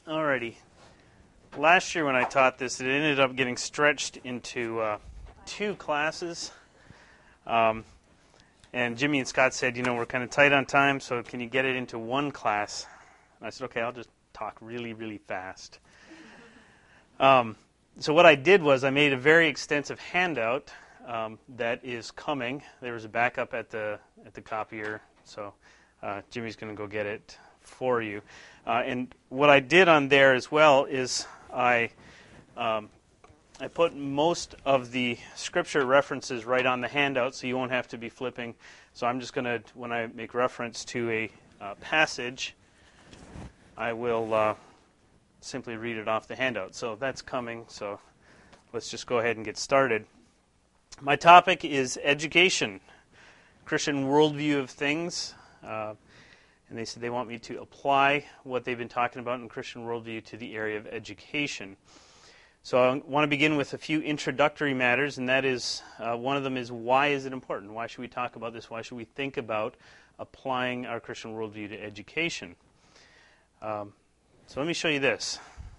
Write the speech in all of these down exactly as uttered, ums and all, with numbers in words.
Alrighty. Last year when I taught this, it ended up getting stretched into uh, two classes. Um, and Jimmy and Scott said, you know, we're kind of tight on time, so can you get it into one class? And I said, okay, I'll just talk really, really fast. Um, so what I did was I made a very extensive handout um, that is coming. There was a backup at the at the copier, so uh, Jimmy's going to go get it for you. Uh, and what I did on there as well is I um, I put most of the scripture references right on the handout, so you won't have to be flipping. So I'm just going to, when I make reference to a uh, passage, I will uh, simply read it off the handout. So that's coming, so let's just go ahead and get started. My topic is education, Christian worldview of things. Uh, And they said they want me to apply what they've been talking about in Christian worldview to the area of education. So I want to begin with a few introductory matters, and that is, uh, one of them is, why is it important? Why should we talk about this? Why should we think about applying our Christian worldview to education? Um, so let me show you this.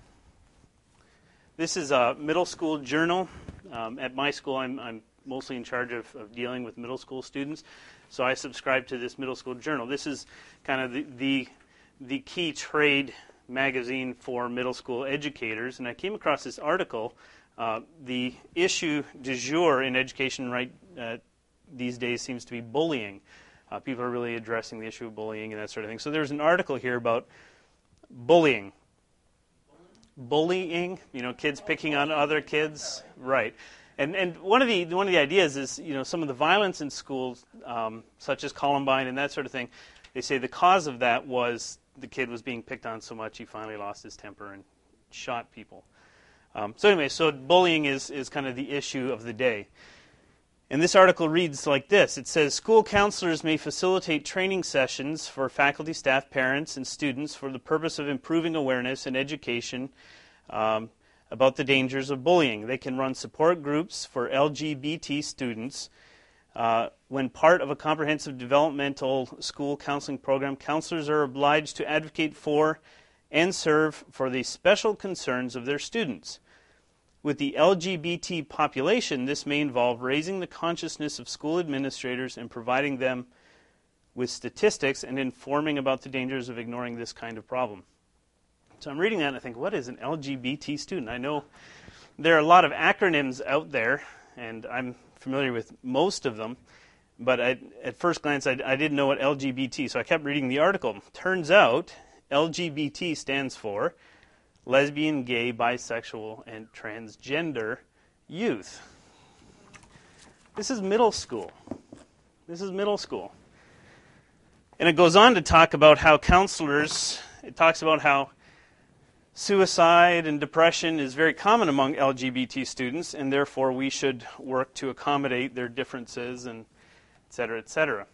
This is a middle school journal. Um, at my school, I'm, I'm mostly in charge of, of dealing with middle school students. So I subscribe to this middle school journal. This is kind of the, the the key trade magazine for middle school educators. And I came across this article. Uh, the issue du jour in education right uh, these days seems to be bullying. Uh, people are really addressing the issue of bullying and that sort of thing. So there's an article here about bullying. Bullying, you know, kids picking on other kids. Right. And and one of the one of the ideas is, you know, some of the violence in schools, um, such as Columbine and that sort of thing, they say the cause of that was the kid was being picked on so much he finally lost his temper and shot people. Um, so anyway, so bullying is, is kind of the issue of the day. And this article reads like this. It says, school counselors may facilitate training sessions for faculty, staff, parents, and students for the purpose of improving awareness and education um, about the dangers of bullying. They can run support groups for L G B T students. Uh, when part of a comprehensive developmental school counseling program, counselors are obliged to advocate for and serve for the special concerns of their students. With the L G B T population, this may involve raising the consciousness of school administrators and providing them with statistics and informing about the dangers of ignoring this kind of problem. So I'm reading that and I think, what is an L G B T student? I know there are a lot of acronyms out there, and I'm familiar with most of them, but I, at first glance I, I didn't know what L G B T, so I kept reading the article. Turns out L G B T stands for lesbian, gay, bisexual, and transgender youth. This is middle school. This is middle school. And it goes on to talk about how counselors, it talks about how suicide and depression is very common among L G B T students, and therefore we should work to accommodate their differences, and et cetera, et cetera.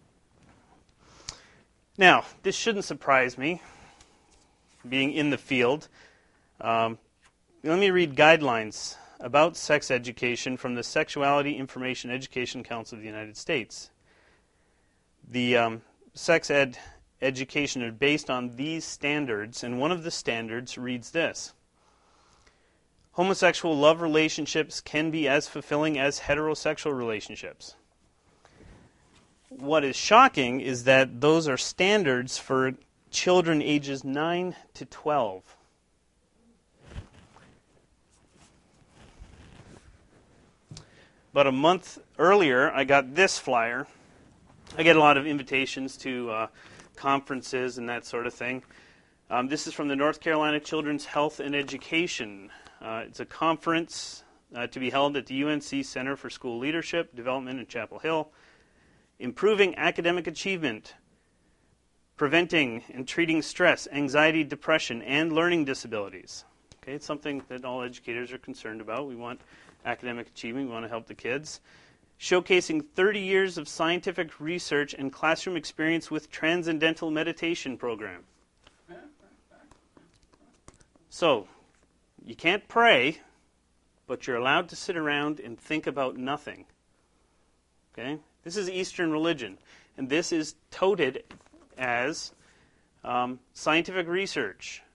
Now, this shouldn't surprise me, being in the field. Um, let me read guidelines about sex education from the Sexuality Information Education Council of the United States. The um, sex ed education are based on these standards, and one of the standards reads this. Homosexual love relationships can be as fulfilling as heterosexual relationships. What is shocking is that those are standards for children ages nine to twelve. About a month earlier, I got this flyer. I get a lot of invitations to uh, conferences and that sort of thing. Um, this is from the North Carolina Children's Health and Education. Uh, it's a conference uh, to be held at the U N C Center for School Leadership Development in Chapel Hill. Improving academic achievement, preventing and treating stress, anxiety, depression, and learning disabilities. Okay, it's something that all educators are concerned about. We want academic achievement. We want to help the kids. Showcasing thirty years of scientific research and classroom experience with Transcendental Meditation Program. So, you can't pray, but you're allowed to sit around and think about nothing. Okay? This is Eastern religion, and this is touted as um, scientific research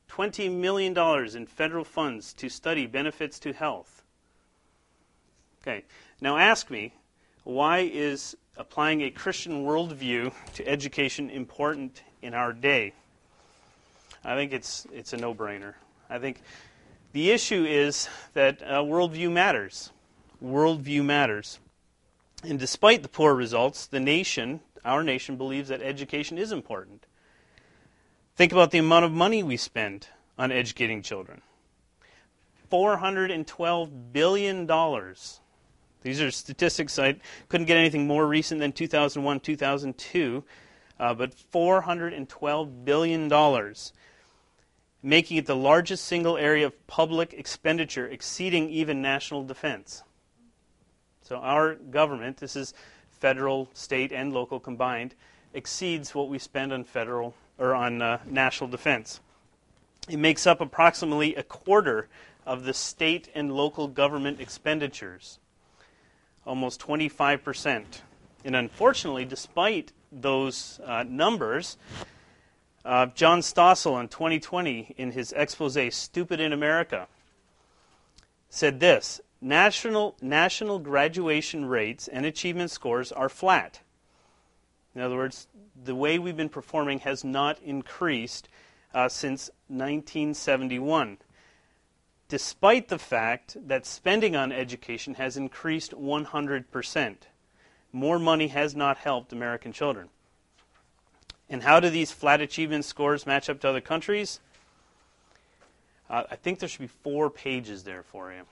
twenty million dollars in federal funds to study benefits to health. Okay, now ask me, why is applying a Christian worldview to education important in our day? I think it's it's a no-brainer. I think the issue is that uh, worldview matters. Worldview matters. And despite the poor results, the nation, our nation, believes that education is important. Think about the amount of money we spend on educating children. four hundred twelve billion dollars. These are statistics. I couldn't get anything more recent than two thousand one, two thousand two, uh, but four hundred twelve billion dollars, making it the largest single area of public expenditure, exceeding even national defense. So our government, this is federal, state, and local combined, exceeds what we spend on federal or on uh, national defense. It makes up approximately a quarter of the state and local government expenditures, almost twenty-five percent. And unfortunately, despite those uh, numbers, uh, John Stossel in twenty twenty, in his expose, Stupid in America, said this: National, national graduation rates and achievement scores are flat. In other words, the way we've been performing has not increased uh, since nineteen seventy-one, despite the fact that spending on education has increased one hundred percent. More money has not helped American children. And how do these flat achievement scores match up to other countries? Uh, I think there should be four pages there for you.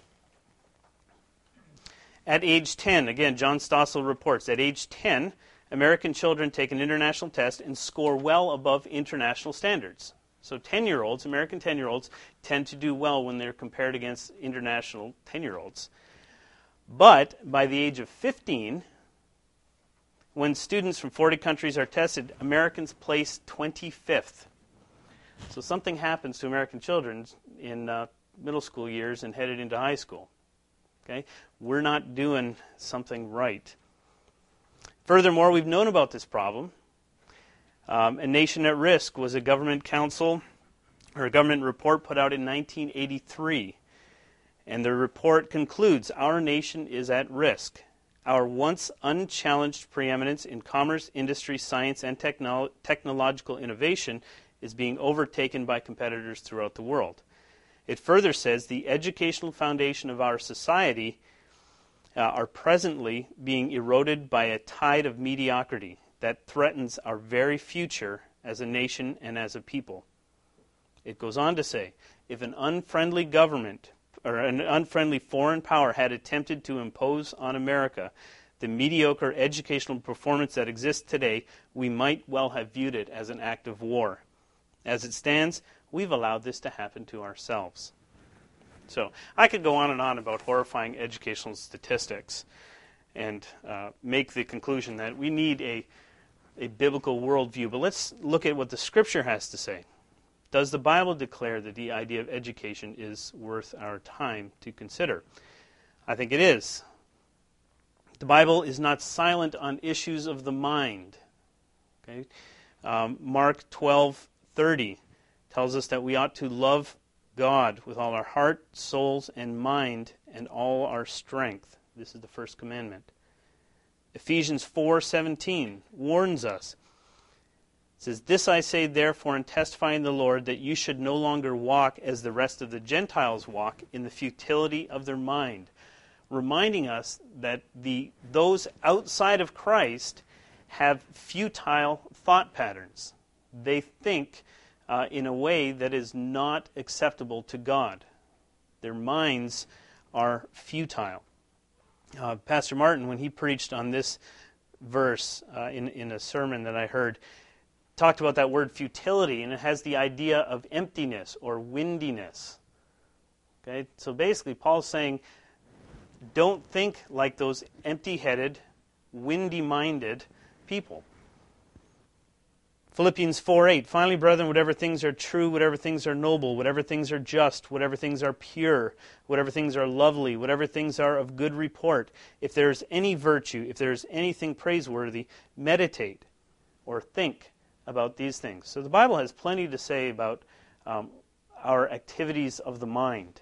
At age ten, again, John Stossel reports, at age ten, American children take an international test and score well above international standards. So ten-year-olds, American ten-year-olds, tend to do well when they're compared against international ten-year-olds. But by the age of fifteen, when students from forty countries are tested, Americans place twenty-fifth. So something happens to American children in uh, middle school years and headed into high school. Okay? We're not doing something right. Furthermore, we've known about this problem. Um, A Nation at Risk was a government council or a government report put out in nineteen eighty-three. And the report concludes, our nation is at risk. Our once unchallenged preeminence in commerce, industry, science, and technolo- technological innovation is being overtaken by competitors throughout the world. It further says the educational foundation of our society uh, are presently being eroded by a tide of mediocrity that threatens our very future as a nation and as a people. It goes on to say, if an unfriendly government or an unfriendly foreign power had attempted to impose on America the mediocre educational performance that exists today, we might well have viewed it as an act of war. As it stands, we've allowed this to happen to ourselves. So I could go on and on about horrifying educational statistics and uh, make the conclusion that we need a, a biblical worldview. But let's look at what the Scripture has to say. Does the Bible declare that the idea of education is worth our time to consider? I think it is. The Bible is not silent on issues of the mind. Okay? Um, Mark twelve thirty tells us that we ought to love God with all our heart, souls, and mind, and all our strength. This is the first commandment. Ephesians four seventeen warns us. It says, this I say therefore and testify in the Lord, that you should no longer walk as the rest of the Gentiles walk, in the futility of their mind. Reminding us that the those outside of Christ have futile thought patterns. They think uh, in a way that is not acceptable to God. Their minds are futile. Uh, Pastor Martin, when he preached on this verse uh, in, in a sermon that I heard, talked about that word futility, and it has the idea of emptiness or windiness. Okay, so basically Paul's saying, don't think like those empty-headed, windy-minded people. Philippians four eight, finally, brethren, whatever things are true, whatever things are noble, whatever things are just, whatever things are pure, whatever things are lovely, whatever things are of good report, if there is any virtue, if there is anything praiseworthy, meditate or think about these things. So the Bible has plenty to say about um, our activities of the mind.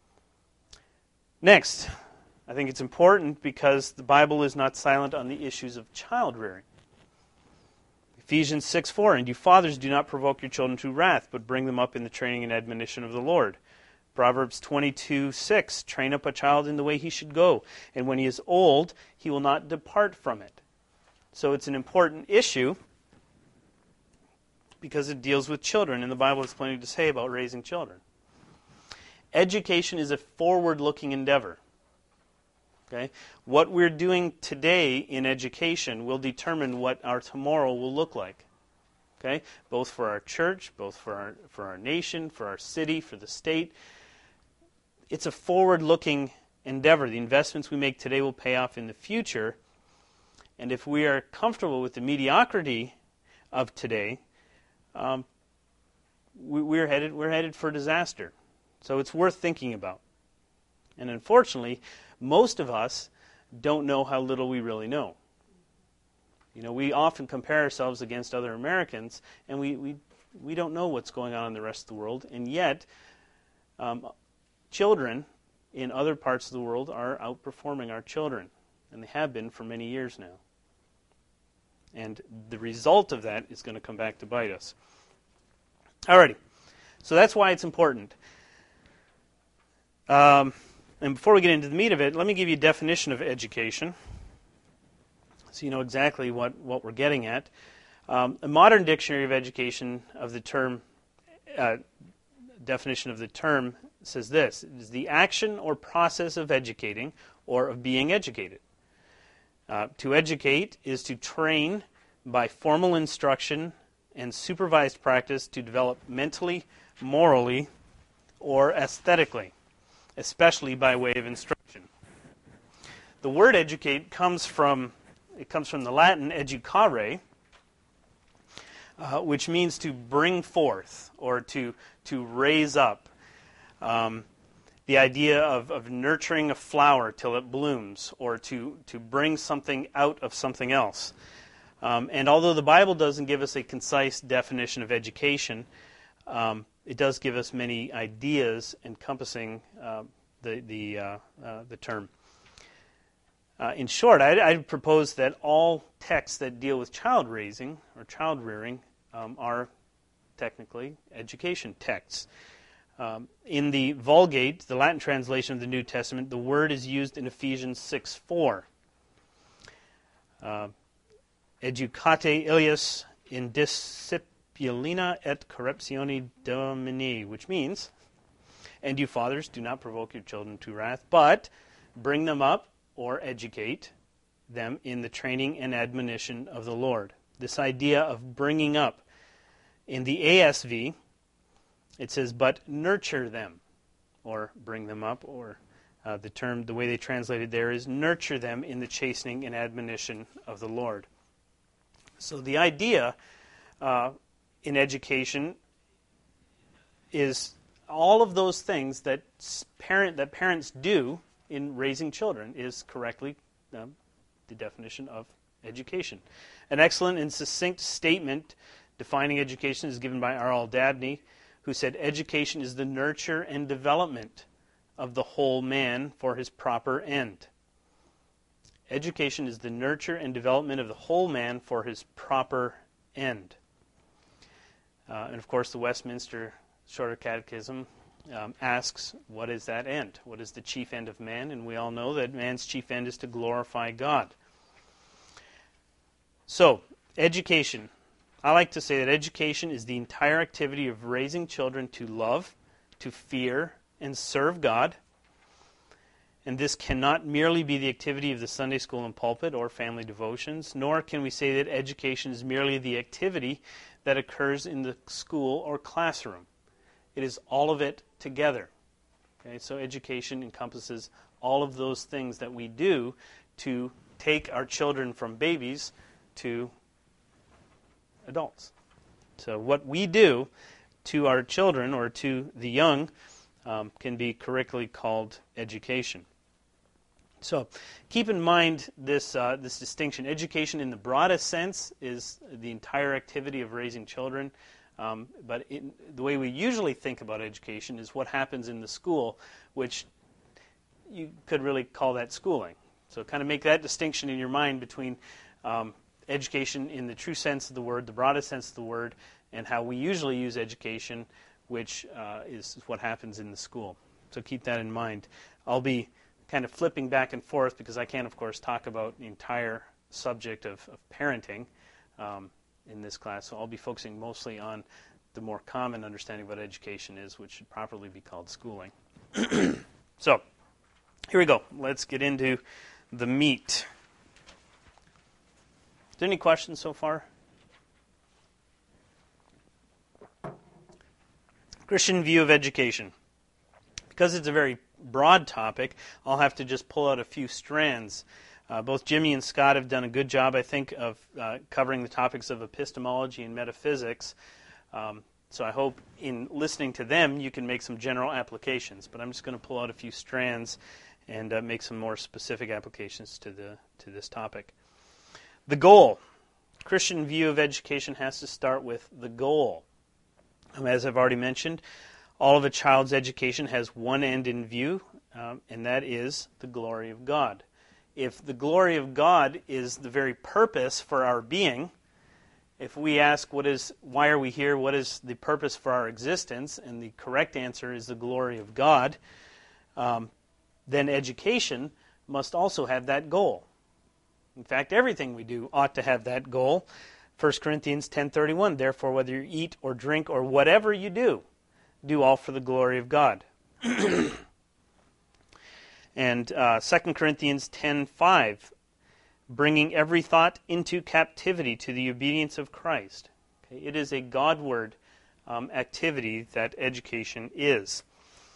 Next, I think it's important because the Bible is not silent on the issues of child rearing. Ephesians six four, and you fathers, do not provoke your children to wrath, but bring them up in the training and admonition of the Lord. Proverbs twenty-two six, train up a child in the way he should go, and when he is old, he will not depart from it. So it's an important issue because it deals with children, and the Bible has plenty to say about raising children. Education is a forward-looking endeavor. Okay? What we're doing today in education will determine what our tomorrow will look like. Okay? Both for our church, both for our for our nation, for our city, for the state. It's a forward-looking endeavor. The investments we make today will pay off in the future. And if we are comfortable with the mediocrity of today, um, we, we're headed we're headed for disaster. So it's worth thinking about. And unfortunately, most of us don't know how little we really know. You know, we often compare ourselves against other Americans, and we we, we don't know what's going on in the rest of the world. And yet, um, children in other parts of the world are outperforming our children, and they have been for many years now. And the result of that is going to come back to bite us. Alrighty, so that's why it's important. Um, and before we get into the meat of it, let me give you a definition of education, so you know exactly what, what we're getting at. Um, a modern dictionary of education of the term, uh, definition of the term says this: it is the action or process of educating or of being educated. Uh, to educate is to train by formal instruction and supervised practice to develop mentally, morally, or aesthetically, especially by way of instruction. The word educate comes from it comes from the Latin educare, uh, which means to bring forth or to to raise up. Um, the idea of, of nurturing a flower till it blooms, or to, to bring something out of something else. Um, and although the Bible doesn't give us a concise definition of education, um, it does give us many ideas encompassing uh, the the uh, uh, the term. Uh, in short, I'd, I'd propose that all texts that deal with child raising or child rearing um, are technically education texts. Um, in the Vulgate, the Latin translation of the New Testament, the word is used in Ephesians six four. Uh, Educate illius in disciplina et corruptione Domini, which means, and you fathers, do not provoke your children to wrath, but bring them up or educate them in the training and admonition of the Lord. This idea of bringing up, in the A S V, it says, but nurture them, or bring them up, or uh, the term, the way they translate it there is nurture them in the chastening and admonition of the Lord. So the idea uh, in education is all of those things that parent that parents do in raising children is correctly um, the definition of education. An excellent and succinct statement defining education is given by R L Dabney, who said, education is the nurture and development of the whole man for his proper end. Education is the nurture and development of the whole man for his proper end. Uh, and of course, the Westminster Shorter Catechism um, asks, what is that end? What is the chief end of man? And we all know that man's chief end is to glorify God. So, education. I like to say that education is the entire activity of raising children to love, to fear, and serve God. And this cannot merely be the activity of the Sunday school and pulpit or family devotions, nor can we say that education is merely the activity that occurs in the school or classroom. It is all of it together. Okay, so education encompasses all of those things that we do to take our children from babies to adults. So what we do to our children or to the young um, can be correctly called education. So keep in mind this uh, this distinction. Education in the broadest sense is the entire activity of raising children. Um, but it, the way we usually think about education is what happens in the school, which you could really call that schooling. So kind of make that distinction in your mind between um, education in the true sense of the word, the broadest sense of the word, and how we usually use education, which uh, is what happens in the school. So keep that in mind. I'll be kind of flipping back and forth because I can't, of course, talk about the entire subject of, of parenting um, in this class. So I'll be focusing mostly on the more common understanding of what education is, which should properly be called schooling. So here we go. Let's get into the meat. Is there any questions so far? Christian view of education. Because it's a very broad topic, I'll have to just pull out a few strands. Uh, both Jimmy and Scott have done a good job, I think, of uh, covering the topics of epistemology and metaphysics. Um, so I hope in listening to them you can make some general applications. But I'm just going to pull out a few strands and uh, make some more specific applications to the to this topic. The goal. Christian view of education has to start with the goal. Um, as I've already mentioned, all of a child's education has one end in view, um, and that is the glory of God. If the glory of God is the very purpose for our being, if we ask what is, why are we here, what is the purpose for our existence, and the correct answer is the glory of God, um, then education must also have that goal. In fact, everything we do ought to have that goal. First Corinthians ten thirty-one, therefore whether you eat or drink or whatever you do, do all for the glory of God. And uh, Second Corinthians ten five, bringing every thought into captivity to the obedience of Christ. Okay, it is a Godward um, activity that education is.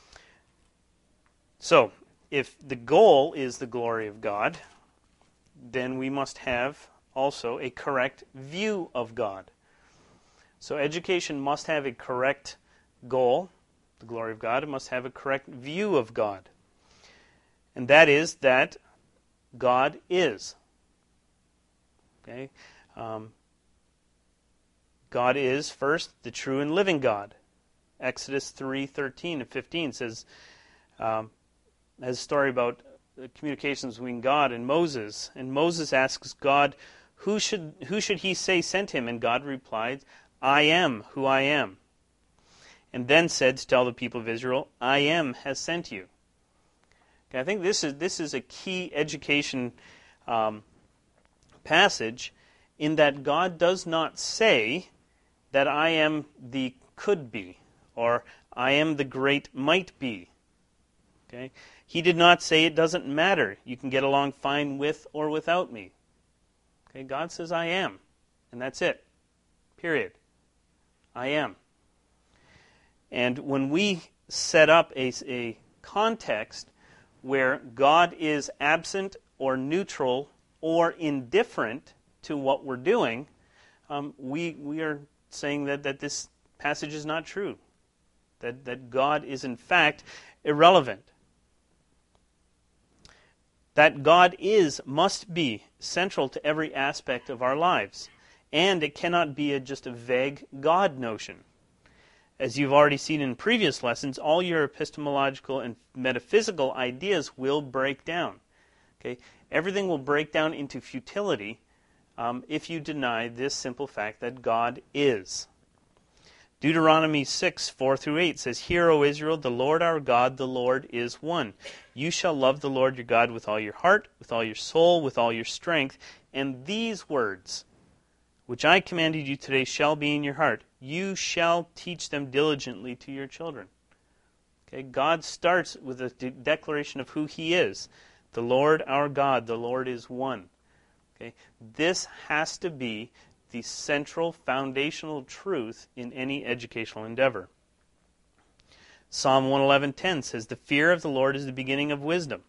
So, if the goal is the glory of God, then we must have also a correct view of God. So education must have a correct goal, the glory of God. It must have a correct view of God. And that is that God is. Okay? Um, God is, first, the true and living God. Exodus three thirteen and fifteen says, um, has a story about the communications between God and Moses. And Moses asks God, who should who should he say sent him? And God replied, I am who I am. And then said to tell the people of Israel, I am has sent you. Okay, I think this is this is a key education um, passage in that God does not say that I am the could be or I am the great might be. Okay? He did not say it doesn't matter. You can get along fine with or without me. Okay? God says I am. And that's it. Period. I am. And when we set up a, a context where God is absent or neutral or indifferent to what we're doing, um, we we are saying that, that this passage is not true. That, that God is in fact irrelevant. That God is, must be, central to every aspect of our lives. And it cannot be a, just a vague God notion. As you've already seen in previous lessons, all your epistemological and metaphysical ideas will break down. Okay? Everything will break down into futility um, if you deny this simple fact that God is. Deuteronomy six, four through eight says, Hear, O Israel, the Lord our God, the Lord is one. You shall love the Lord your God with all your heart, with all your soul, with all your strength. And these words, which I commanded you today, shall be in your heart. You shall teach them diligently to your children. Okay, God starts with a de- declaration of who He is. The Lord our God, the Lord is one. Okay, this has to be the central foundational truth in any educational endeavor. Psalm one eleven ten says, The fear of the Lord is the beginning of wisdom.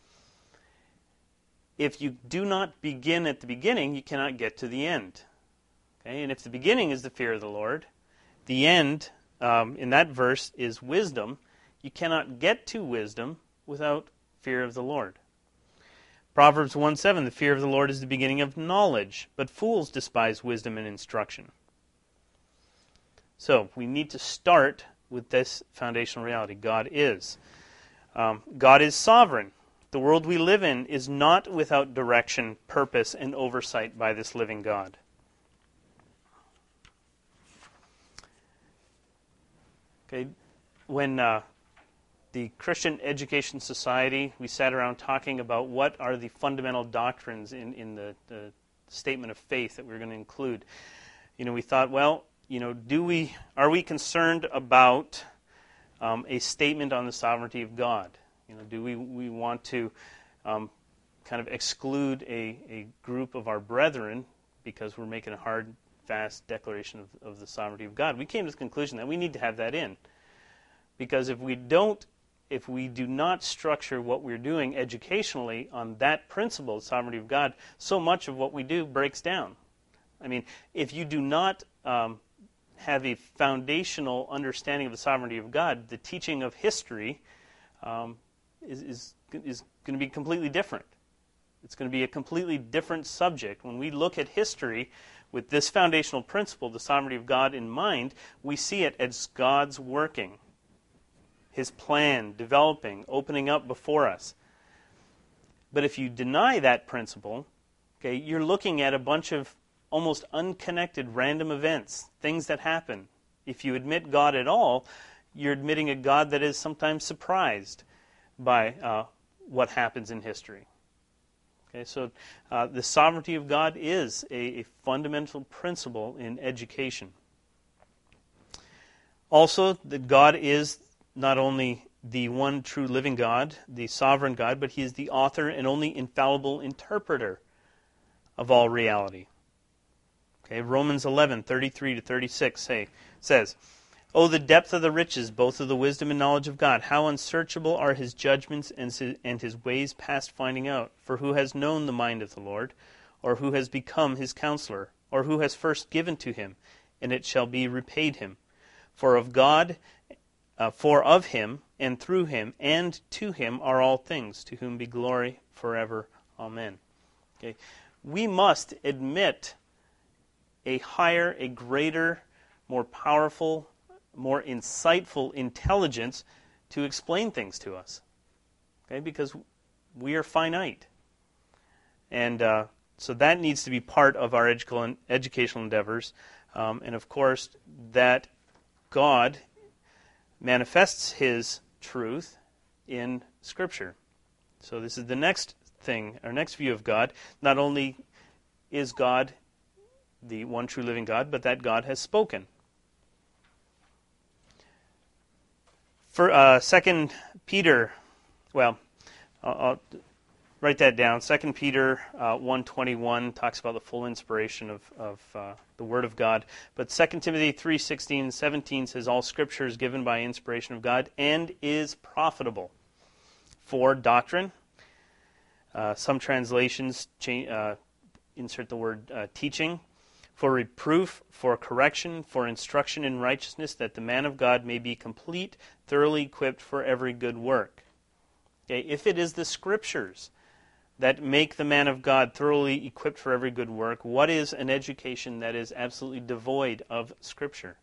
If you do not begin at the beginning, you cannot get to the end. Okay? And if the beginning is the fear of the Lord, the end um, in that verse is wisdom. You cannot get to wisdom without fear of the Lord. Proverbs one seven, the fear of the Lord is the beginning of knowledge, but fools despise wisdom and instruction. So we need to start with this foundational reality. God is. Um, God is sovereign. The world we live in is not without direction, purpose, and oversight by this living God. Okay, when uh, the Christian Education Society, we sat around talking about what are the fundamental doctrines in, in the, the statement of faith that we're going to include. You know, we thought, well, you know, do we are we concerned about um, a statement on the sovereignty of God? You know, do we we want to um, kind of exclude a, a group of our brethren because we're making a hard, fast declaration of, of the sovereignty of God? We came to the conclusion that we need to have that in, because if we don't, if we do not structure what we're doing educationally on that principle, the sovereignty of God, so much of what we do breaks down. I mean, if you do not um, have a foundational understanding of the sovereignty of God, the teaching of history um, is, is, is going to be completely different. It's going to be a completely different subject. When we look at history with this foundational principle, the sovereignty of God, in mind, we see it as God's working, His plan, developing, opening up before us. But if you deny that principle, okay, you're looking at a bunch of almost unconnected random events, things that happen. If you admit God at all, you're admitting a God that is sometimes surprised by uh, what happens in history. Okay, so uh, the sovereignty of God is a, a fundamental principle in education. Also, that God is not only the one true living God, the sovereign God, but He is the author and only infallible interpreter of all reality. Okay, Romans eleven, thirty-three to thirty-six say, says, "Oh, the depth of the riches, both of the wisdom and knowledge of God! How unsearchable are His judgments and and His ways past finding out! For who has known the mind of the Lord? Or who has become His counselor? Or who has first given to Him, and it shall be repaid Him? For of God, uh, for of Him, and through Him, and to Him are all things, to whom be glory forever. Amen." Okay, we must admit a higher, a greater, more powerful, more insightful intelligence to explain things to us. Okay, because we are finite. And uh, so that needs to be part of our educational educational endeavors. Um, and of course, that God manifests His truth in Scripture. So this is the next thing, our next view of God. Not only is God the one true living God, but that God has spoken. For uh, Second Peter, well, I'll, I'll write that down. Second Peter uh, one twenty-one talks about the full inspiration of, of uh, the Word of God. But Second Timothy three sixteen and seventeen says, "All Scripture is given by inspiration of God and is profitable for doctrine." Uh, some translations cha- uh, insert the word uh, teaching. "For reproof, for correction, for instruction in righteousness, that the man of God may be complete, thoroughly equipped for every good work." Okay, if it is the Scriptures that make the man of God thoroughly equipped for every good work, what is an education that is absolutely devoid of Scripture?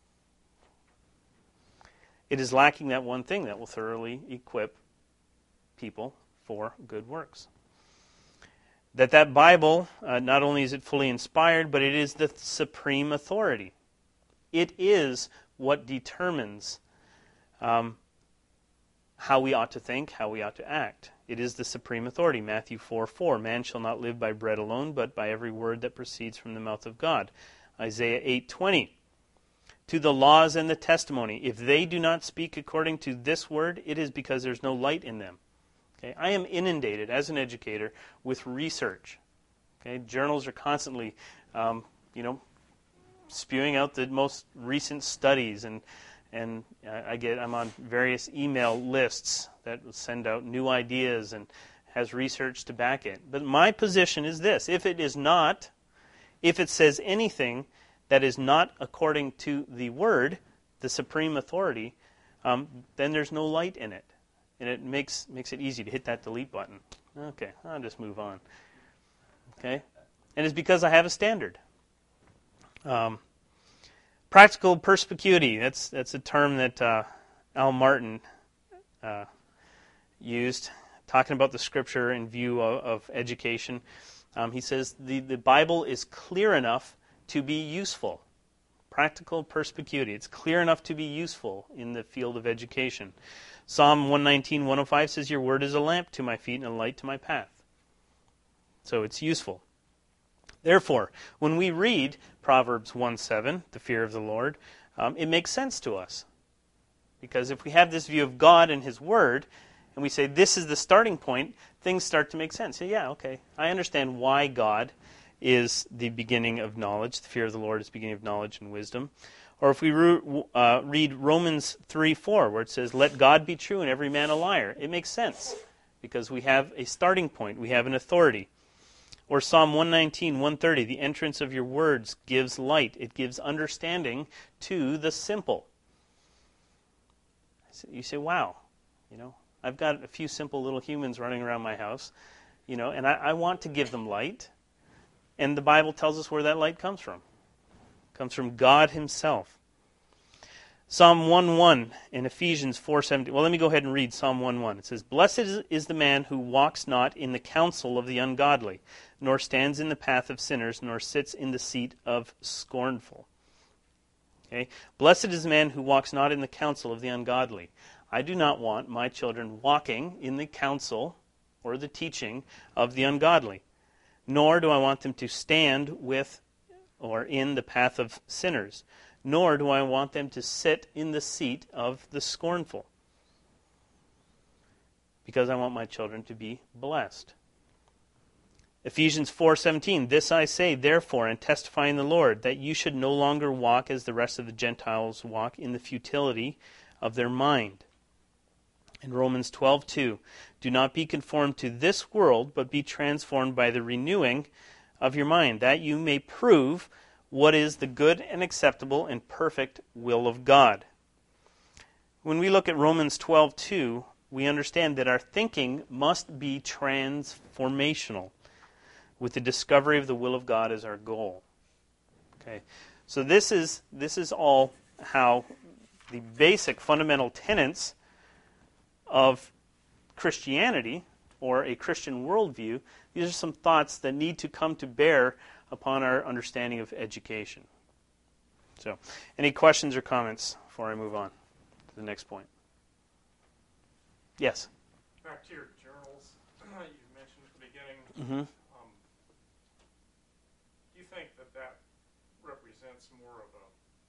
It is lacking that one thing that will thoroughly equip people for good works. That that Bible, uh, not only is it fully inspired, but it is the supreme authority. It is what determines um, how we ought to think, how we ought to act. It is the supreme authority. Matthew four four, "Man shall not live by bread alone, but by every word that proceeds from the mouth of God." Isaiah eight twenty, "To the laws and the testimony, if they do not speak according to this word, it is because there's no light in them." Okay, I am inundated as an educator with research. Okay, journals are constantly, um, you know, spewing out the most recent studies, and and I get I'm on various email lists that send out new ideas and has research to back it. But my position is this: if it is not, if it says anything that is not according to the Word, the supreme authority, um, then there's no light in it. And it makes makes it easy to hit that delete button. Okay, I'll just move on. Okay? And it's because I have a standard. Um, Practical perspicuity, that's that's a term that uh, Al Martin uh, used, talking about the Scripture in view of, of education. Um, he says the, the Bible is clear enough to be useful. Practical perspicuity. It's clear enough to be useful in the field of education. Psalm one nineteen, one oh five says, your word is a lamp to my feet and a light to my path. So it's useful. Therefore, when we read Proverbs one seven, the fear of the Lord, um, it makes sense to us. Because if we have this view of God and His Word, and we say this is the starting point, things start to make sense. So, yeah, okay, I understand why God is the beginning of knowledge. The fear of the Lord is the beginning of knowledge and wisdom. Or if we re- uh, read Romans three four, where it says, let God be true and every man a liar, it makes sense because we have a starting point. We have an authority. Or Psalm one nineteen, one thirty, the entrance of your words gives light. It gives understanding to the simple. You say, wow, you know, I've got a few simple little humans running around my house, you know, and I, I want to give them light. And the Bible tells us where that light comes from. It comes from God Himself. Psalm one one and Ephesians four seventeen. Well, let me go ahead and read Psalm one one. It says, blessed is the man who walks not in the counsel of the ungodly, nor stands in the path of sinners, nor sits in the seat of scornful. Okay? Blessed is the man who walks not in the counsel of the ungodly. I do not want my children walking in the counsel or the teaching of the ungodly, nor do I want them to stand with or in the path of sinners, nor do I want them to sit in the seat of the scornful, because I want my children to be blessed. Ephesians four seventeen, this I say, therefore, and testify in the Lord, that you should no longer walk as the rest of the Gentiles walk in the futility of their mind. In Romans twelve two, do not be conformed to this world, but be transformed by the renewing of your mind, that you may prove what is the good and acceptable and perfect will of God. When we look at Romans twelve two, we understand that our thinking must be transformational, with the discovery of the will of God as our goal. Okay, so this is this is all how the basic fundamental tenets of Christianity, or a Christian worldview, these are some thoughts that need to come to bear upon our understanding of education. So, any questions or comments before I move on to the next point? Yes? Back to your journals you mentioned at the beginning. Mm-hmm. Um, do you think that that represents more of a,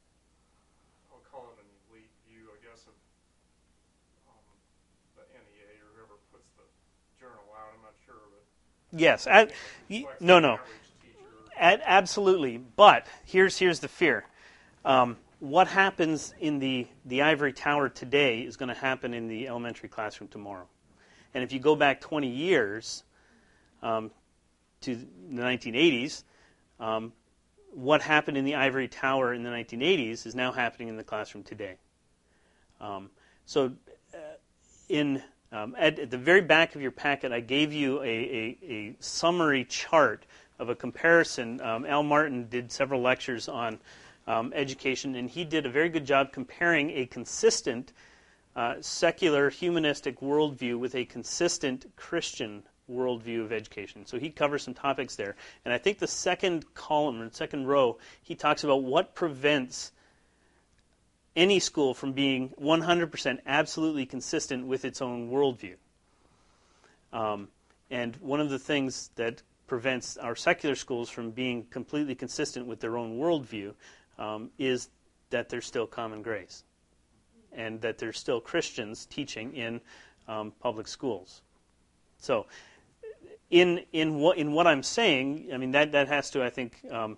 I'll call it an elite view, I guess, of um, the N E A or whoever puts the journal out? I'm not sure, but yes. At, y- no, no. At, absolutely. But here's here's the fear. Um, what happens in the, the ivory tower today is going to happen in the elementary classroom tomorrow. And if you go back twenty years um, to the nineteen eighties, um, what happened in the ivory tower in the nineteen eighties is now happening in the classroom today. Um, so uh, in um, at, at the very back of your packet, I gave you a, a, a summary chart of a comparison. Um, Al Martin did several lectures on um, education, and he did a very good job comparing a consistent uh, secular humanistic worldview with a consistent Christian worldview of education. So he covers some topics there. And I think the second column, or second row, he talks about what prevents any school from being one hundred percent absolutely consistent with its own worldview. Um, and one of the things that prevents our secular schools from being completely consistent with their own worldview um, is that there's still common grace, and that there's still Christians teaching in um, public schools. So, in in what in what I'm saying, I mean that that has to, I think, um,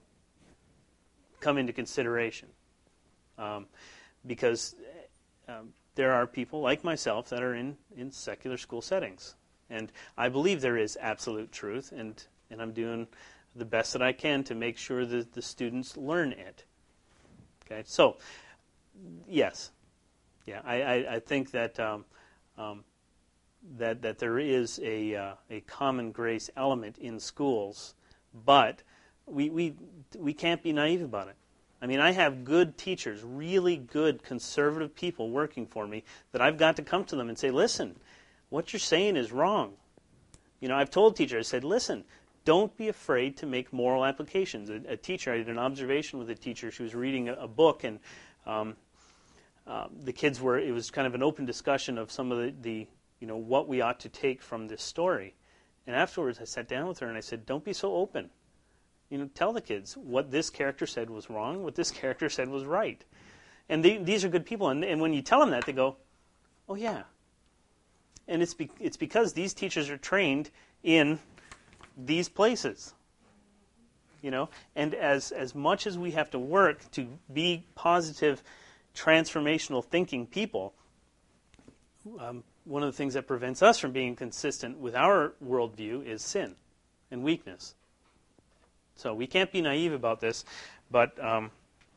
come into consideration, um, because um, there are people like myself that are in, in secular school settings. And I believe there is absolute truth, and, and I'm doing the best that I can to make sure that the students learn it. Okay, so, yes. Yeah, I, I, I think that um, um, that that there is a uh, a common grace element in schools, but we we we can't be naive about it. I mean, I have good teachers, really good conservative people working for me that I've got to come to them and say, listen, what you're saying is wrong. You know, I've told teachers, I said, listen, don't be afraid to make moral applications. A, a teacher, I did an observation with a teacher. She was reading a, a book, and um, uh, the kids were, it was kind of an open discussion of some of the, the, you know, what we ought to take from this story. And afterwards, I sat down with her and I said, don't be so open. You know, tell the kids what this character said was wrong, what this character said was right. And they, these are good people. And, and when you tell them that, they go, oh, yeah. And it's be, it's because these teachers are trained in these places. You know, and as, as much as we have to work to be positive, transformational thinking people, um, one of the things that prevents us from being consistent with our worldview is sin and weakness. So we can't be naive about this, but um,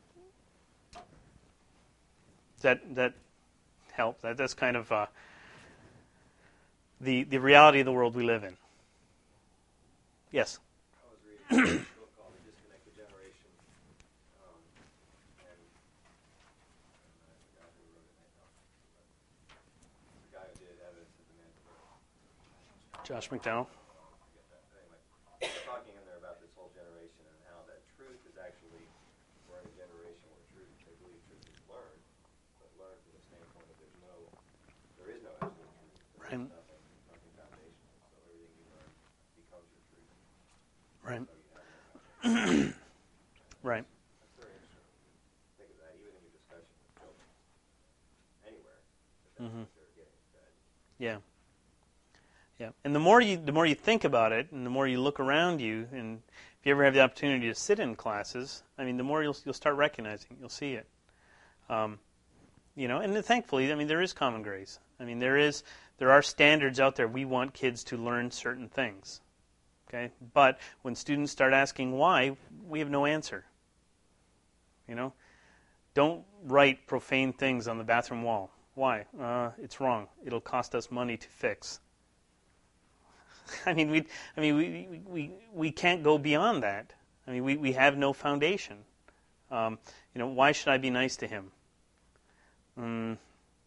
that that help. That that's kind of uh, the the reality of the world we live in. Yes. I was reading a book called The Disconnected Generation, um, and, and I forgot who wrote it now, but the guy who did Evidence of the Man who Wrote. Josh McDowell. I forget that. But anyway, they're talking in there about this whole generation and how that truth is actually, we're in a generation where truth, they believe truth is learned, but learned from the standpoint of there's no, there is no absolute truth. There Right. is nothing, nothing foundational. So everything you learn becomes your truth. Right. So you have no foundation. Right. That's very interesting. Think of that, even in your discussion with children, anywhere, that that's Mhm. what they're getting fed. Yeah. Yeah. And the more you the more you think about it, and the more you look around you, and if you ever have the opportunity to sit in classes, I mean, the more you'll you'll start recognizing, you'll see it. Um, you know, and then thankfully, I mean, there is common grace. I mean, there is there are standards out there. We want kids to learn certain things. Okay, but when students start asking why, we have no answer. You know, don't write profane things on the bathroom wall. Why? Uh, it's wrong. It'll cost us money to fix. I mean, we, I mean, we, we, we can't go beyond that. I mean, we, we have no foundation. Um, you know, why should I be nice to him? Mm,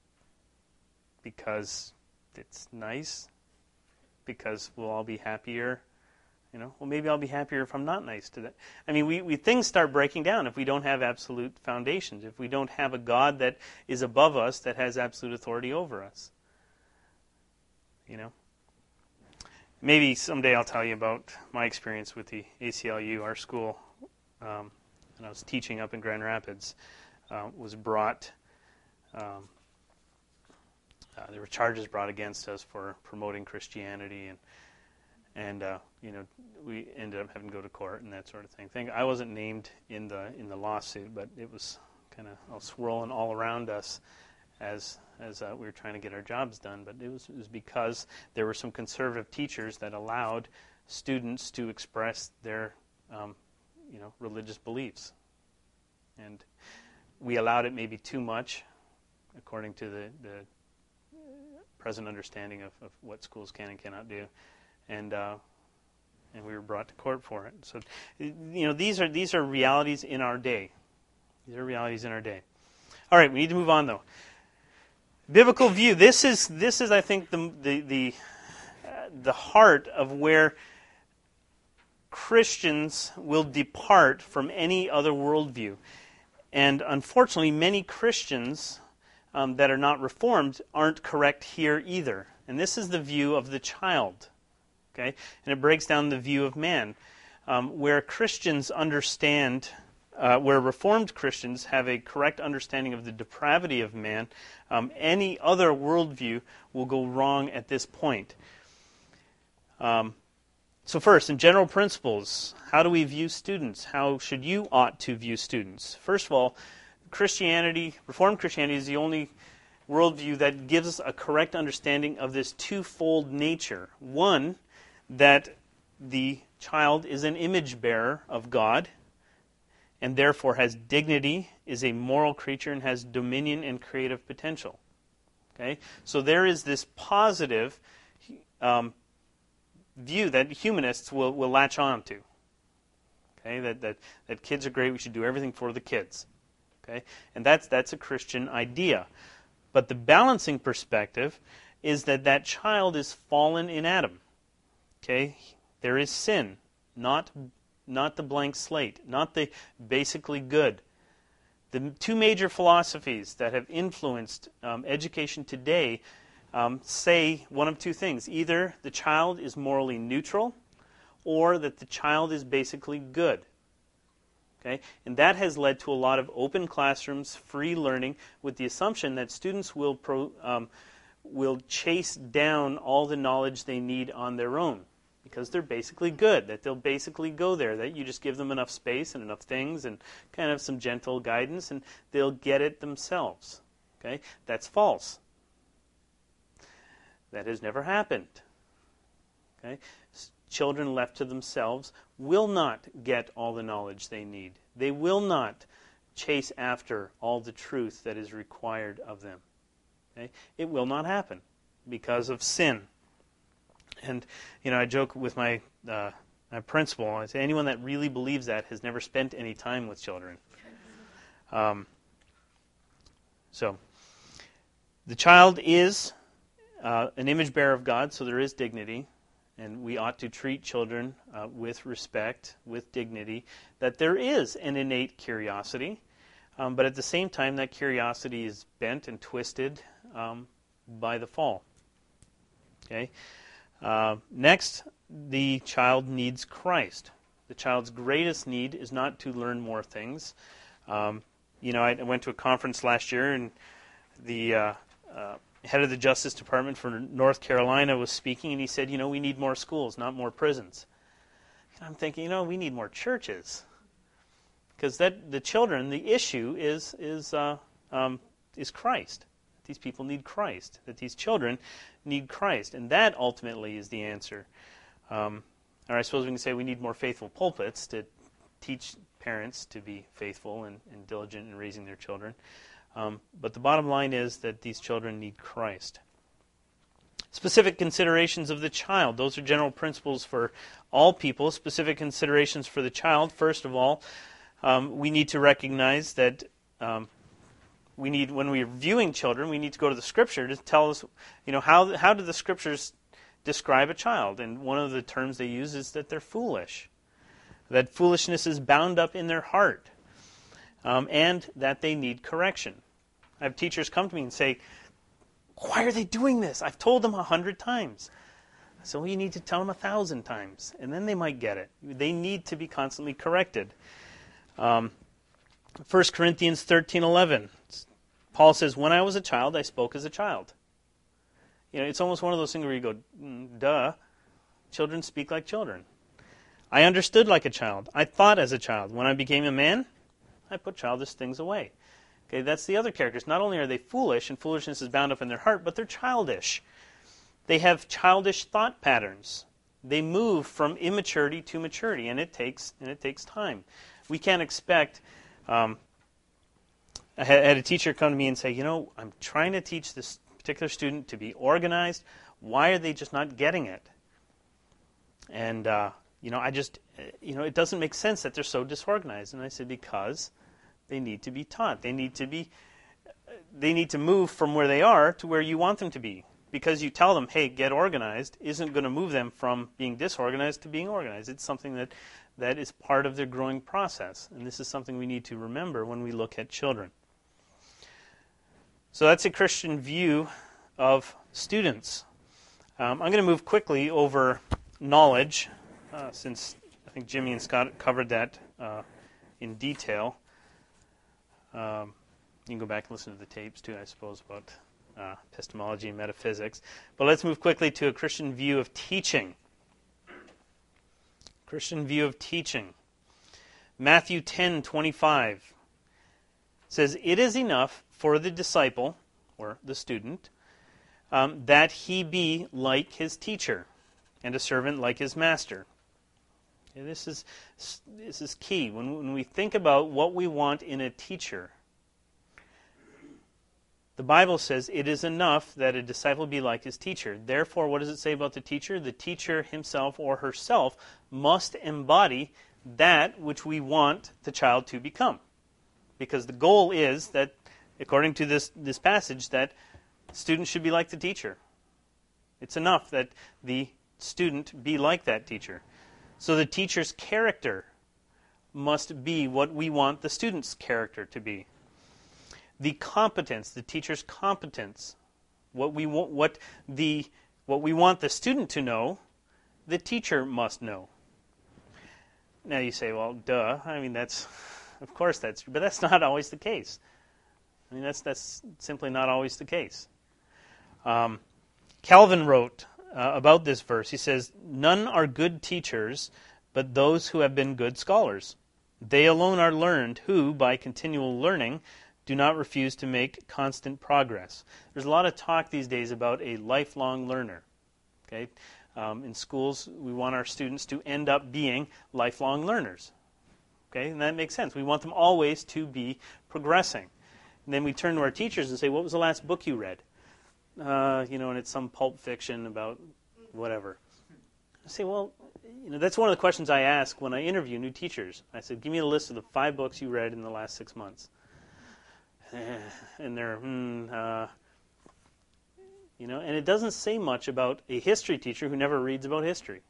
because it's nice. Because we'll all be happier. You know, well, maybe I'll be happier if I'm not nice to that. I mean, we, we things start breaking down if we don't have absolute foundations. If we don't have a God that is above us, that has absolute authority over us. You know. Maybe someday I'll tell you about my experience with the A C L U, our school, um, when I was teaching up in Grand Rapids, uh, was brought, um, uh, there were charges brought against us for promoting Christianity, and, and uh, you know, we ended up having to go to court and that sort of thing. thing. I wasn't named in the in the lawsuit, but it was kind of all swirling all around us as as uh, we were trying to get our jobs done, but it was, it was because there were some conservative teachers that allowed students to express their, um, you know, religious beliefs, and we allowed it maybe too much, according to the, the present understanding of, of what schools can and cannot do, and uh, and we were brought to court for it. So, you know, these are these are realities in our day. These are realities in our day. All right, we need to move on though. Biblical view. This is this is I think the the the, uh, the heart of where Christians will depart from any other worldview, and unfortunately, many Christians um, that are not Reformed aren't correct here either. And this is the view of the child, okay? And it breaks down the view of man, um, where Christians understand. Uh, where Reformed Christians have a correct understanding of the depravity of man, um, any other worldview will go wrong at this point. Um, so first, in general principles, how do we view students? How should you ought to view students? First of all, Christianity, Reformed Christianity is the only worldview that gives us a correct understanding of this twofold nature. One, that the child is an image bearer of God, and therefore has dignity, is a moral creature, and has dominion and creative potential. Okay, so there is this positive um, view that humanists will, will latch on to. Okay, that, that, that kids are great, we should do everything for the kids. Okay, and that's, that's a Christian idea. But the balancing perspective is that that child is fallen in Adam. Okay, there is sin, not, not the blank slate, not the basically good. The two major philosophies that have influenced um, education today um, say one of two things. Either the child is morally neutral, or that the child is basically good. Okay? And that has led to a lot of open classrooms, free learning, with the assumption that students will pro, um, will chase down all the knowledge they need on their own, because they're basically good, that they'll basically go there, that you just give them enough space and enough things and kind of some gentle guidance, and they'll get it themselves. Okay? That's false. That has never happened. Okay? Children left to themselves will not get all the knowledge they need. They will not chase after all the truth that is required of them. Okay? It will not happen because of sin. And, you know, I joke with my, uh, my principal, I say anyone that really believes that has never spent any time with children. Um, so, the child is uh, an image bearer of God, so there is dignity. And we ought to treat children uh, with respect, with dignity, that there is an innate curiosity. Um, but at the same time, that curiosity is bent and twisted um, by the fall. Okay. Uh, next, the child needs Christ. The child's greatest need is not to learn more things. Um, you know, I, I went to a conference last year, and the uh, uh, head of the Justice Department for North Carolina was speaking, and he said, you know, we need more schools, not more prisons. And I'm thinking, you know, we need more churches. Because that the children, the issue is is uh, um, is Christ. These people need Christ. That these children need Christ, and that ultimately is the answer. Um, or I suppose we can say we need more faithful pulpits to teach parents to be faithful and, and diligent in raising their children. Um, but the bottom line is that these children need Christ. Specific considerations of the child. Those are general principles for all people. Specific considerations for the child. First of all, um, we need to recognize that um, we need, when we're viewing children, we need to go to the Scripture to tell us, you know, how how do the Scriptures describe a child? And one of the terms they use is that they're foolish. That foolishness is bound up in their heart. Um, and that they need correction. I have teachers come to me and say, why are they doing this? I've told them a hundred times. So you need to tell them a thousand times, and then they might get it. They need to be constantly corrected. Um, First Corinthians thirteen eleven, Paul says, when I was a child, I spoke as a child. You know, it's almost one of those things where you go, mm, duh, children speak like children. I understood like a child. I thought as a child. When I became a man, I put childish things away. Okay, that's the other characters. Not only are they foolish, and foolishness is bound up in their heart, but they're childish. They have childish thought patterns. They move from immaturity to maturity, and it takes and it takes time. We can't expect. Um, I had a teacher come to me and say, you know, I'm trying to teach this particular student to be organized. Why are they just not getting it? And uh, you know, I just, you know, it doesn't make sense that they're so disorganized. And I said, because they need to be taught. They need to be, they need to move from where they are to where you want them to be. Because you tell them, hey, get organized, isn't going to move them from being disorganized to being organized. It's something that, that is part of their growing process. And this is something we need to remember when we look at children. So that's a Christian view of students. Um, I'm going to move quickly over knowledge, uh, since I think Jimmy and Scott covered that uh, in detail. Um, you can go back and listen to the tapes too, I suppose, about uh, epistemology and metaphysics. But let's move quickly to a Christian view of teaching. Christian view of teaching. Matthew ten twenty-five says, it is enough for the disciple, or the student, um, that he be like his teacher, and a servant like his master. Okay, this is this is key. When, when we think about what we want in a teacher, the Bible says it is enough that a disciple be like his teacher. Therefore, what does it say about the teacher? The teacher himself or herself must embody that which we want the child to become. Because the goal is that, according to this, this passage, that students should be like the teacher. It's enough that the student be like that teacher. So the teacher's character must be what we want the student's character to be. The competence, the teacher's competence, what we want, what the what we want the student to know, the teacher must know. Now you say, well, duh. I mean, that's, of course that's true, but that's not always the case. I mean, that's that's simply not always the case. Um, Calvin wrote uh, about this verse. He says, "None are good teachers, but those who have been good scholars. They alone are learned, who, by continual learning, do not refuse to make constant progress." There's a lot of talk these days about a lifelong learner. Okay, um, in schools, we want our students to end up being lifelong learners. Okay, and that makes sense. We want them always to be progressing. And then we turn to our teachers and say, "What was the last book you read?" Uh, you know, and it's some pulp fiction about whatever. I say, well, you know, that's one of the questions I ask when I interview new teachers. I said, "Give me a list of the five books you read in the last six months." And they're, hmm, uh, you know, and it doesn't say much about a history teacher who never reads about history.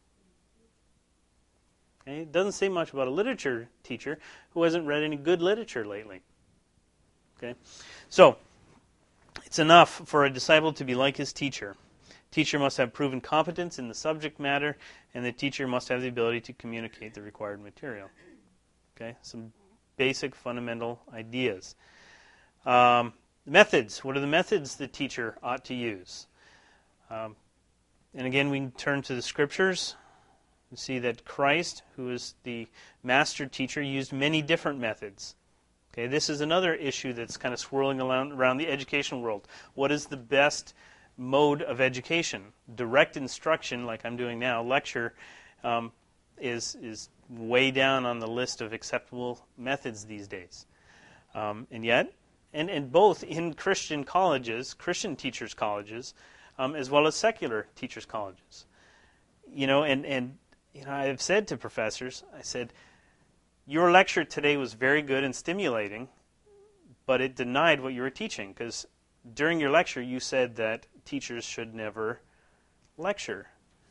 Okay? It doesn't say much about a literature teacher who hasn't read any good literature lately. Okay, so it's enough for a disciple to be like his teacher. Teacher must have proven competence in the subject matter, and the teacher must have the ability to communicate the required material. Okay, some basic fundamental ideas. Um, methods. What are the methods the teacher ought to use? Um, and again, we turn to the Scriptures. We see that Christ, who is the master teacher, used many different methods. Okay, this is another issue that's kind of swirling around, around the education world. What is the best mode of education? Direct instruction, like I'm doing now, lecture, um, is is way down on the list of acceptable methods these days. Um, and yet, and, and both in Christian colleges, Christian teachers' colleges, um, as well as secular teachers' colleges. You know, and, and you know, I've said to professors, I said, your lecture today was very good and stimulating, but it denied what you were teaching, because during your lecture you said that teachers should never lecture.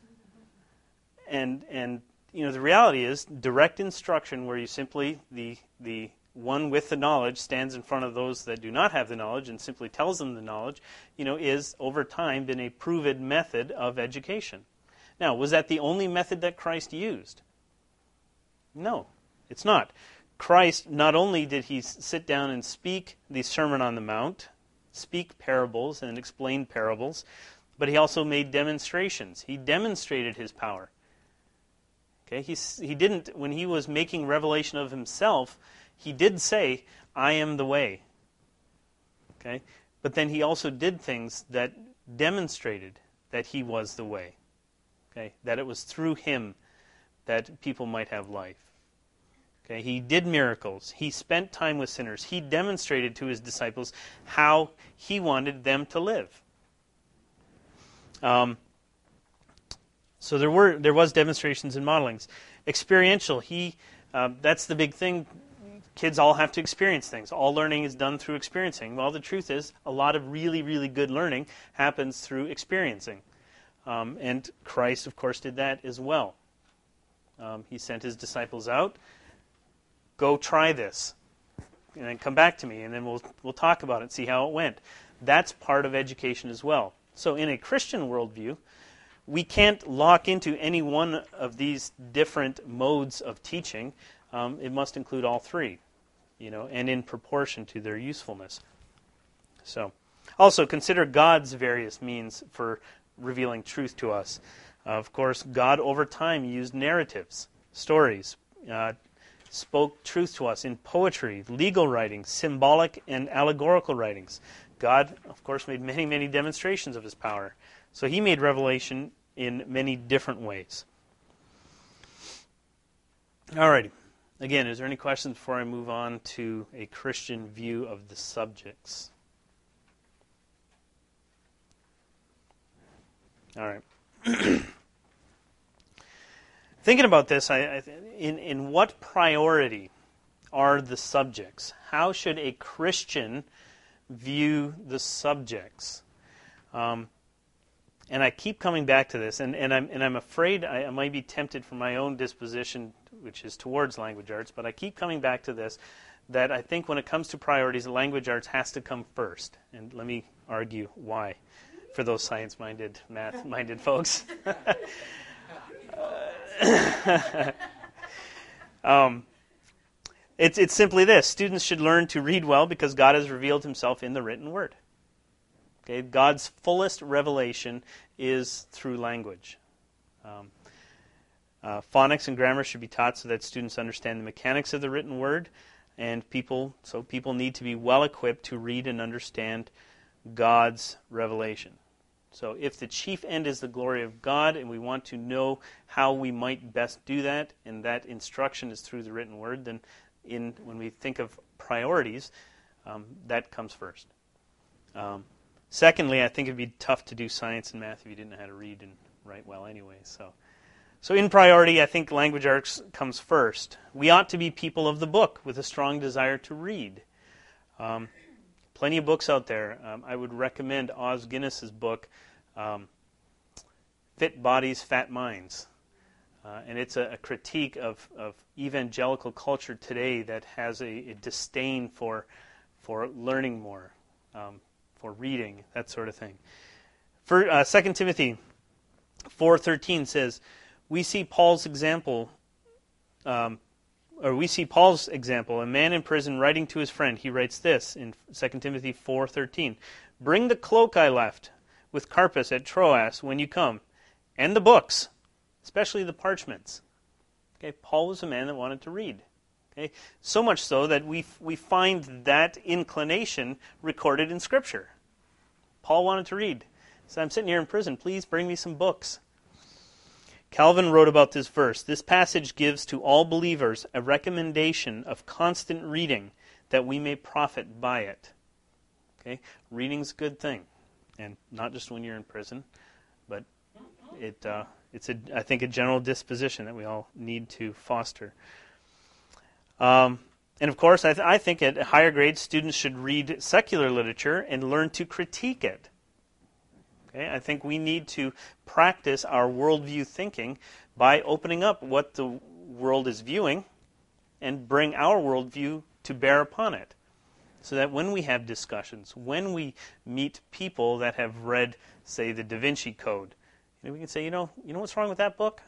And and you know, the reality is direct instruction, where you simply the the one with the knowledge stands in front of those that do not have the knowledge and simply tells them the knowledge, you know, is over time been a proven method of education. Now, was that the only method that Christ used? No, it's not. Christ, not only did he sit down and speak the Sermon on the Mount, speak parables and explain parables, but he also made demonstrations. He demonstrated his power. Okay, he, he didn't, when he was making revelation of himself, he did say, "I am the way." Okay, but then he also did things that demonstrated that he was the way. Okay, that it was through him that people might have life. Okay, he did miracles. He spent time with sinners. He demonstrated to his disciples how he wanted them to live. Um, so there were there was demonstrations and modelings. Experiential. He uh, that's the big thing. Kids all have to experience things. All learning is done through experiencing. Well, the truth is, a lot of really, really good learning happens through experiencing. Um, and Christ, of course, did that as well. Um, he sent his disciples out. Go try this, and then come back to me, and then we'll we'll talk about it, see how it went. That's part of education as well. So in a Christian worldview, we can't lock into any one of these different modes of teaching. Um, it must include all three, you know, and in proportion to their usefulness. So, also consider God's various means for revealing truth to us. Uh, of course, God over time used narratives, stories, uh, spoke truth to us in poetry, legal writings, symbolic and allegorical writings. God, of course, made many, many demonstrations of his power. So he made revelation in many different ways. Alrighty. Again, is there any questions before I move on to a Christian view of the subjects? All right. I thinking about this, I, I, in, in what priority are the subjects? How should a Christian view the subjects? Um, and I keep coming back to this, and, and I'm and I'm afraid I, I might be tempted from my own disposition, which is towards language arts, but I keep coming back to this, that I think when it comes to priorities, language arts has to come first. And let me argue why, for those science-minded, math-minded folks. uh, um, it's, it's simply this. Students should learn to read well because God has revealed himself in the written word. Okay, God's fullest revelation is through language. Um, uh, phonics and grammar should be taught so that students understand the mechanics of the written word, and people so people need to be well equipped to read and understand God's revelation. So if the chief end is the glory of God, and we want to know how we might best do that, and that instruction is through the written word, then in when we think of priorities, um, that comes first. Um, secondly, I think it'd be tough to do science and math if you didn't know how to read and write well anyway. So, so in priority, I think language arts comes first. We ought to be people of the book with a strong desire to read. Um, Plenty of books out there. Um, I would recommend Os Guinness's book, um, Fit Bodies, Fat Minds. Uh, and it's a, a critique of, of evangelical culture today that has a, a disdain for, for learning more, um, for reading, that sort of thing. For uh, Second Timothy four thirteen says, we see Paul's example um, Or we see Paul's example, a man in prison writing to his friend. He writes this in Second Timothy four thirteen. Bring the cloak I left with Carpus at Troas when you come, and the books, especially the parchments. Okay, Paul was a man that wanted to read. Okay, so much so that we we find that inclination recorded in Scripture. Paul wanted to read. He said, I'm sitting here in prison. Please bring me some books. Calvin wrote about this verse. This passage gives to all believers a recommendation of constant reading that we may profit by it. Okay, reading's a good thing, and not just when you're in prison, but it uh, it's a I think a general disposition that we all need to foster. Um, and of course, I, th- I think at higher grades, students should read secular literature and learn to critique it. Okay, I think we need to practice our worldview thinking by opening up what the world is viewing and bring our worldview to bear upon it. So that when we have discussions, when we meet people that have read, say, the Da Vinci Code, you know, we can say, you know, you know what's wrong with that book?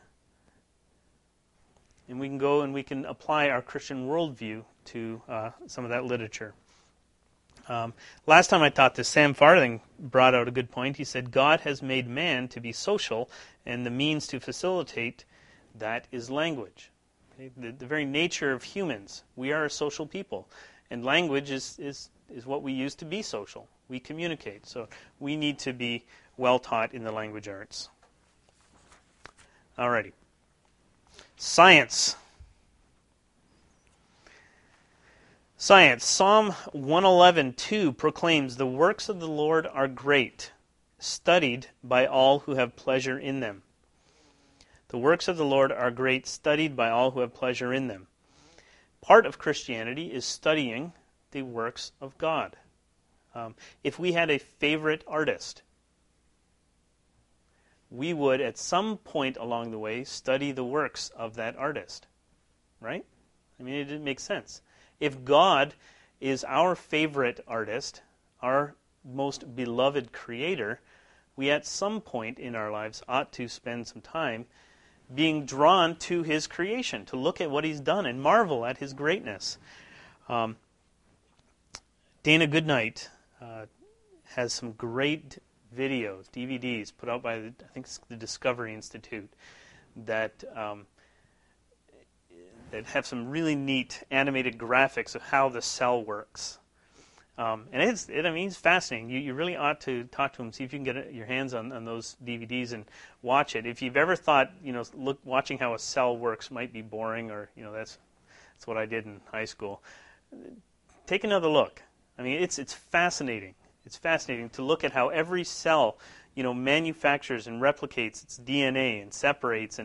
And we can go and we can apply our Christian worldview to uh, some of that literature. Um, last time I taught this, Sam Farthing brought out a good point. He said, God has made man to be social, and the means to facilitate that is language. Okay? The, the very nature of humans, we are a social people, and language is, is, is what we use to be social. We communicate, so we need to be well taught in the language arts. Alrighty. Science. Science. Psalm one eleven two proclaims, the works of the Lord are great, studied by all who have pleasure in them. The works of the Lord are great, studied by all who have pleasure in them. Part of Christianity is studying the works of God. Um, if we had a favorite artist, we would at some point along the way study the works of that artist. Right? I mean, it didn't make sense. If God is our favorite artist, our most beloved creator, we at some point in our lives ought to spend some time being drawn to his creation, to look at what he's done and marvel at his greatness. Um, Dana Goodnight uh, has some great videos, D V Ds, put out by, the, I think it's the Discovery Institute, that um, that have some really neat animated graphics of how the cell works. Um, and it's, it, I mean, it's fascinating. You, you really ought to talk to him, see if you can get your hands on, on those D V Ds and watch it. If you've ever thought, you know, look, watching how a cell works might be boring, or, you know, that's that's what I did in high school, take another look. I mean, it's it's fascinating. It's fascinating to look at how every cell, you know, manufactures and replicates its D N A and separates and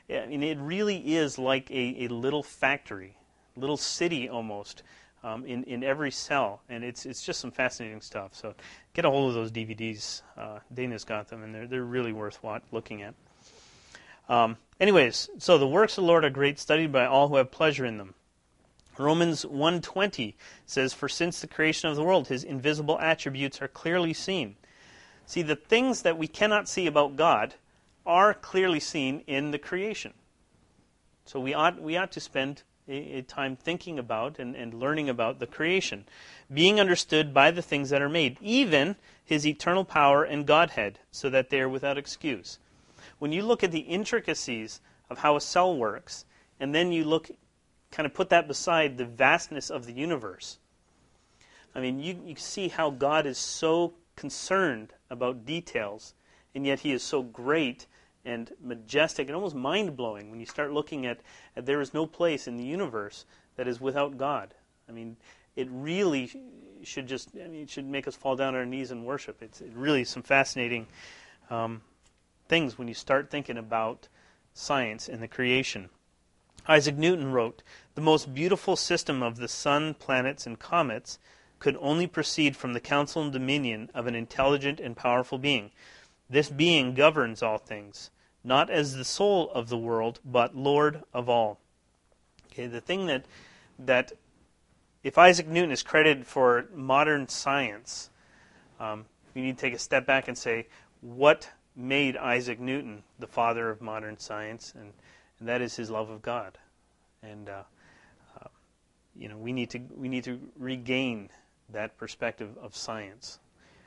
I mean, it really is like a, a little factory, little city almost, um, in, in every cell. And it's it's just some fascinating stuff. So get a hold of those D V Ds. Uh, Dana's got them, and they're, they're really worth wat- looking at. Um, anyways, so the works of the Lord are great, studied by all who have pleasure in them. Romans one twenty says, "For since the creation of the world, his invisible attributes are clearly seen." See, the things that we cannot see about God are clearly seen in the creation. So we ought we ought to spend a, a time thinking about and, and learning about the creation, being understood by the things that are made, even his eternal power and Godhead, so that they are without excuse. When you look at the intricacies of how a cell works, and then you look, kind of put that beside the vastness of the universe, I mean, you, you see how God is so concerned about details, and yet he is so great and majestic and almost mind-blowing when you start looking at, at there is no place in the universe that is without God. I mean, it really should just, I mean, it should make us fall down on our knees and worship. It's it really some fascinating um, things when you start thinking about science and the creation. Isaac Newton wrote, "The most beautiful system of the sun, planets, and comets could only proceed from the counsel and dominion of an intelligent and powerful being. This being governs all things, not as the soul of the world, but Lord of all." Okay, the thing that that if Isaac Newton is credited for modern science, um, we need to take a step back and say, what made Isaac Newton the father of modern science? And, and that is his love of God. And uh, uh, you know, we need to we need to regain that perspective of science.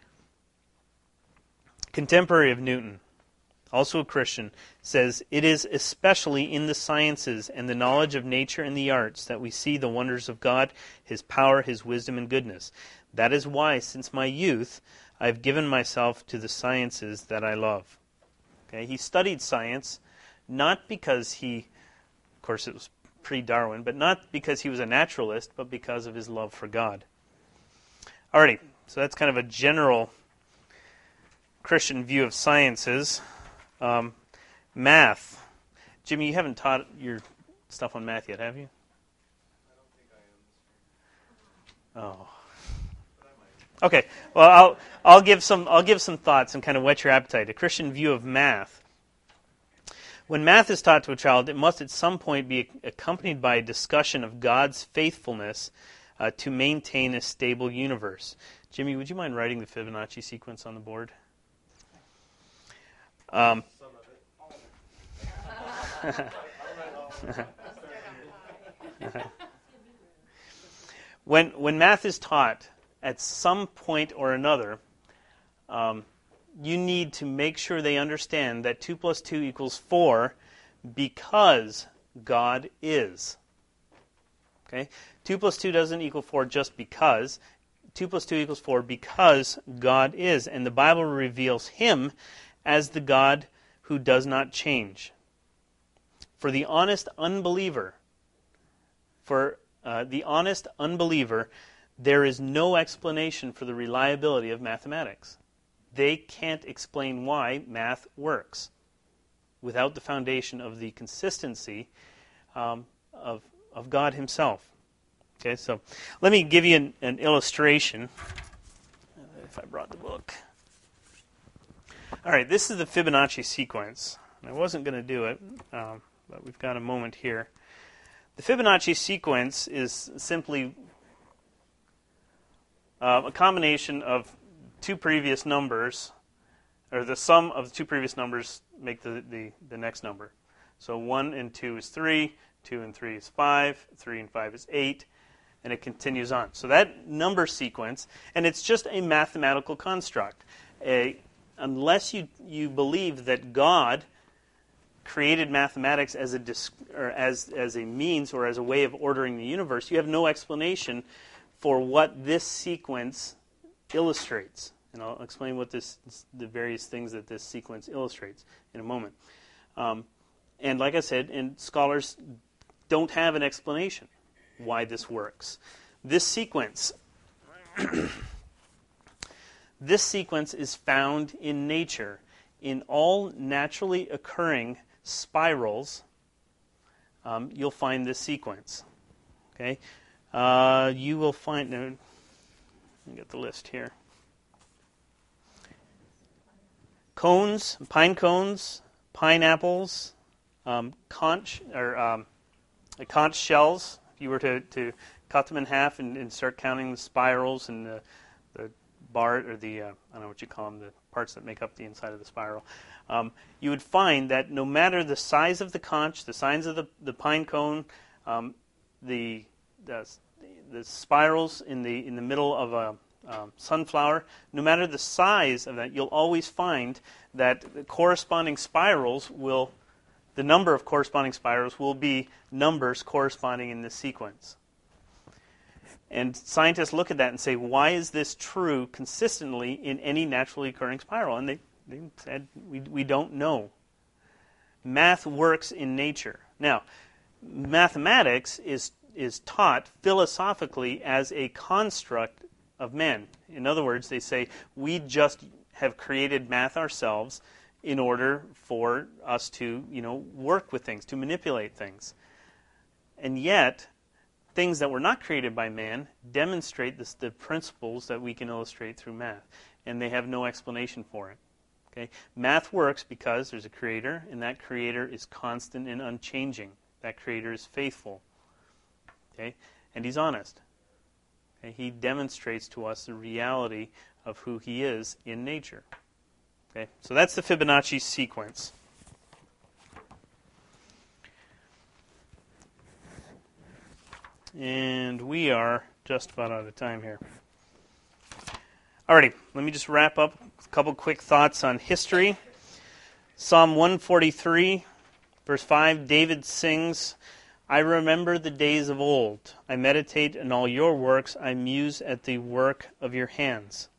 Contemporary of Newton, also a Christian, says, "It is especially in the sciences and the knowledge of nature and the arts that we see the wonders of God, his power, his wisdom, and goodness. That is why, since my youth, I have given myself to the sciences that I love." Okay, he studied science not because he, of course it was pre-Darwin, but not because he was a naturalist, but because of his love for God. Alrighty, so that's kind of a general Christian view of sciences. Um, math. Jimmy, you haven't taught your stuff on math yet, have you? I don't think I am. Oh. Okay. Well, I'll I'll give some I'll give some thoughts and kind of whet your appetite. A Christian view of math. When math is taught to a child, it must at some point be accompanied by a discussion of God's faithfulness uh, to maintain a stable universe. Jimmy, would you mind writing the Fibonacci sequence on the board? Um, when when math is taught, at some point or another, um, you need to make sure they understand that two plus two equals four because God is. Okay? two plus two doesn't equal four just because. two plus two equals four because God is. And the Bible reveals him as the God who does not change. For the honest unbeliever, for uh, the honest unbeliever, there is no explanation for the reliability of mathematics. They can't explain why math works without the foundation of the consistency um, of of God himself. Okay, so let me give you an, an illustration. If I brought the book. All right, this is the Fibonacci sequence. I wasn't going to do it, um, but we've got a moment here. The Fibonacci sequence is simply uh, a combination of two previous numbers, or the sum of the two previous numbers make the, the, the next number. So one and two is three, two and three is five, three and five is eight, and it continues on. So that number sequence, and it's just a mathematical construct. A, unless you, you believe that God created mathematics as a dis, or as as a means or as a way of ordering the universe, you have no explanation for what this sequence illustrates. And I'll explain what this the various things that this sequence illustrates in a moment. Um, and like I said, and scholars don't have an explanation why this works. This sequence, this sequence is found in nature in all naturally occurring spirals um, you'll find this sequence. Okay, uh, you will find. Now, let me get the list here. Cones, pine cones, pineapples, um, conch or um, conch shells. If you were to, to cut them in half and, and start counting the spirals and the, the bar or the uh, I don't know what you call them, the parts that make up the inside of the spiral, um, you would find that no matter the size of the conch, the size of the, the pine cone, um, the, the the spirals in the in the middle of a um, sunflower, no matter the size of that, you'll always find that the corresponding spirals will, the number of corresponding spirals will be numbers corresponding in this sequence. And scientists look at that and say, why is this true consistently in any naturally occurring spiral? And they, they said, we, we don't know. Math works in nature. Now, mathematics is, is taught philosophically as a construct of men. In other words, they say, we just have created math ourselves in order for us to, you know, work with things, to manipulate things. And yet, things that were not created by man demonstrate this, the principles that we can illustrate through math, and they have no explanation for it. Okay? Math works because there's a creator, and that creator is constant and unchanging. That creator is faithful. Okay? And he's honest. Okay? He demonstrates to us the reality of who he is in nature. Okay? So that's the Fibonacci sequence. And we are just about out of time here. Alrighty, let me just wrap up with a couple quick thoughts on history. Psalm one forty-three, verse five, David sings, I remember the days of old. I meditate on all your works. I muse at the work of your hands.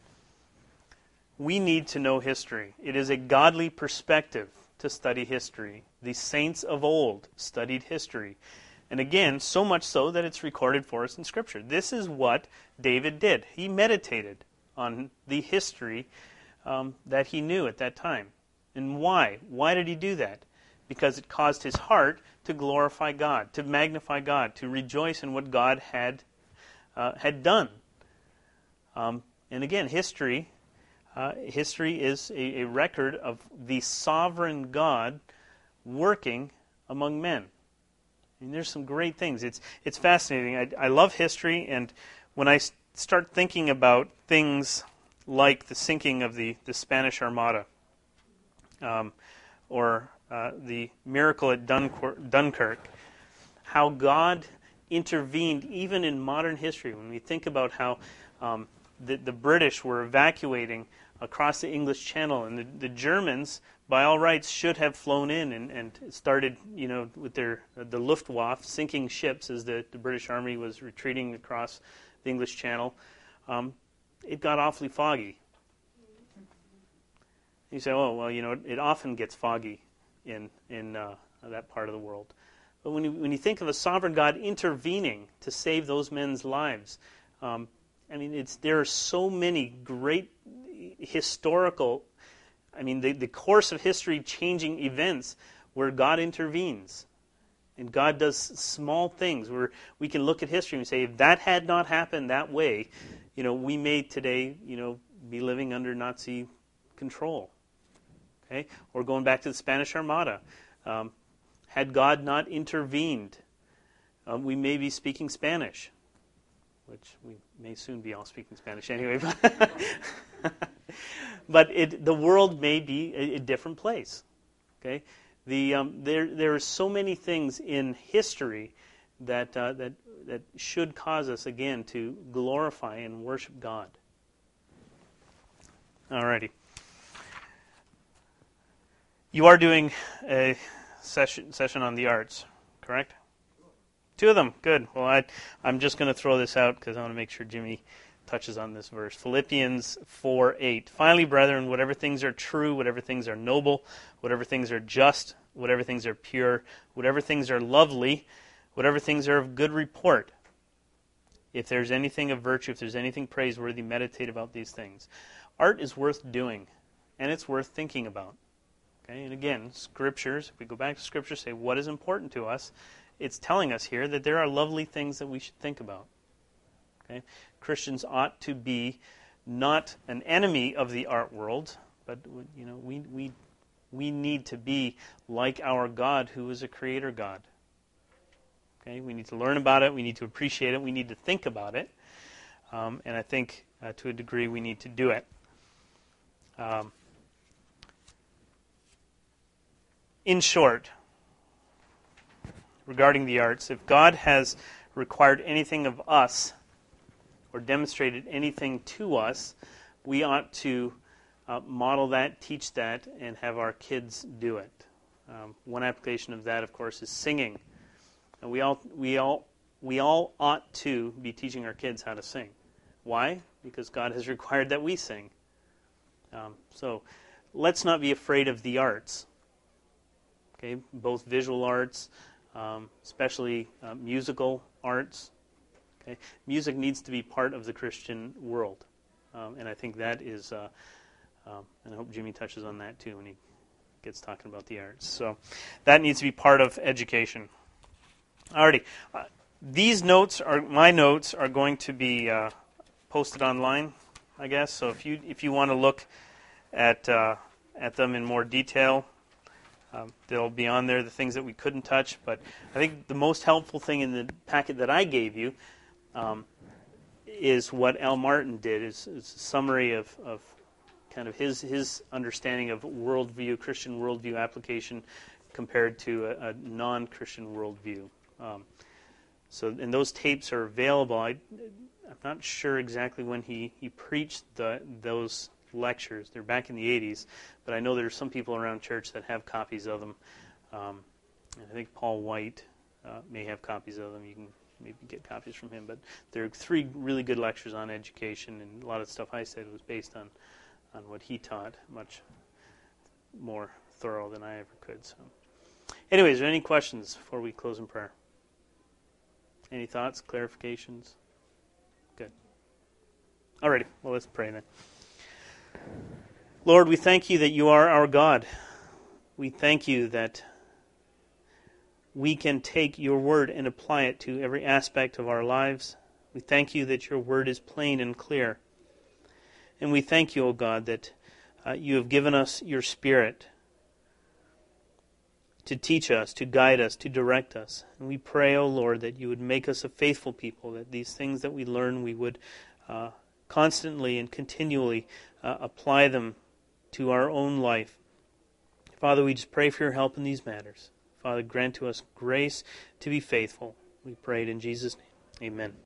We need to know history. It is a godly perspective to study history. The saints of old studied history. And again, so much so that it's recorded for us in Scripture. This is what David did. He meditated on the history um, that he knew at that time. And why? Why did he do that? Because it caused his heart to glorify God, to magnify God, to rejoice in what God had uh, had done. Um, and again, history, uh, history is a, a record of the sovereign God working among men. I mean, there's some great things. It's it's fascinating. I, I love history, and when I start thinking about things like the sinking of the, the Spanish Armada, um, or uh, the miracle at Dunkirk, Dunkirk, how God intervened even in modern history. When we think about how um, the, the British were evacuating across the English Channel, and the, the Germans, by all rights, should have flown in and, and started, you know, with their the Luftwaffe sinking ships as the, the British Army was retreating across the English Channel. Um, it got awfully foggy. You say, oh, well, you know, it, it often gets foggy in in uh, that part of the world. But when you, when you think of a sovereign God intervening to save those men's lives, um, I mean, it's there are so many great historical, I mean, the, the course of history changing events where God intervenes. And God does small things where we can look at history and say, if that had not happened that way, you know, we may today, you know, be living under Nazi control. Okay? Or going back to the Spanish Armada. Um, had God not intervened, um, we may be speaking Spanish, which we may soon be all speaking Spanish anyway. But it, the world may be a, a different place. Okay, the um, there there are so many things in history that uh, that that should cause us again to glorify and worship God. Alrighty, you are doing a session session on the arts, correct? Two of them, good. Well, I I'm just going to throw this out because I want to make sure Jimmy touches on this verse. Philippians four eight. Finally, brethren, whatever things are true, whatever things are noble, whatever things are just, whatever things are pure, whatever things are lovely, whatever things are of good report. If there's anything of virtue, if there's anything praiseworthy, meditate about these things. Art is worth doing, and it's worth thinking about. Okay, and again, scriptures, if we go back to scripture, say what is important to us, it's telling us here that there are lovely things that we should think about. Okay? Christians ought to be not an enemy of the art world, but you know, we we we need to be like our God, who is a creator God. Okay, we need to learn about it, we need to appreciate it, we need to think about it, um, and I think uh, to a degree we need to do it. Um, in short, regarding the arts, if God has required anything of us or demonstrated anything to us, we ought to uh, model that, teach that, and have our kids do it. Um, one application of that, of course, is singing. And we all we all we all ought to be teaching our kids how to sing. Why? Because God has required that we sing. Um, so let's not be afraid of the arts. Okay, both visual arts, um, especially uh, musical arts. Okay, music needs to be part of the Christian world, um, and I think that is. Uh, um, and I hope Jimmy touches on that too when he gets talking about the arts. So that needs to be part of education. Alrighty, uh, these notes are my notes are going to be uh, posted online, I guess. So if you if you want to look at uh, at them in more detail. Um, they'll be on there, the things that we couldn't touch. But I think the most helpful thing in the packet that I gave you um, is what Al Martin did. Is, is a summary of, of kind of his his understanding of worldview, Christian worldview application compared to a, a non-Christian worldview. Um, so, and those tapes are available. I, I'm not sure exactly when he, he preached the, those lectures. They're back in the eighties, but I know there's some people around church that have copies of them. Um, I think Paul White uh, may have copies of them. You can maybe get copies from him. But there are three really good lectures on education, and a lot of stuff I said was based on, on what he taught, much more thorough than I ever could. So, anyways, are there any questions before we close in prayer? Any thoughts, clarifications? Good. Alrighty, well, let's pray then. Lord, we thank you that you are our God. We thank you that we can take your word and apply it to every aspect of our lives. We thank you that your word is plain and clear. And we thank you, O God, that uh, you have given us your Spirit to teach us, to guide us, to direct us. And we pray, O Lord, that you would make us a faithful people, that these things that we learn, we would uh, constantly and continually uh, apply them to our own life. Father, we just pray for your help in these matters. Father, grant to us grace to be faithful. We pray it in Jesus' name. Amen.